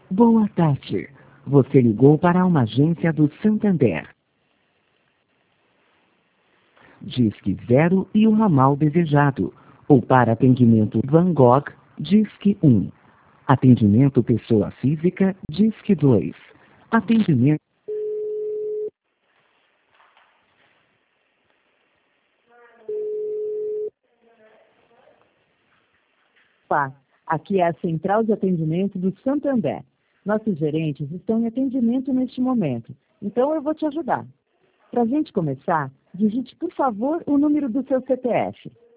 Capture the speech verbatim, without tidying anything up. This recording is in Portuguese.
Boa tarde. Você ligou para uma agência do Santander. Disque zero e o ramal desejado. Ou para atendimento Van Gogh, Disque um. Atendimento pessoa física, Disque dois. Atendimento... Olá, aqui é a Central de Atendimento do Santander. Nossos gerentes estão em atendimento neste momento, então eu vou te ajudar. Para a gente começar, digite, por favor, o número do seu C P F.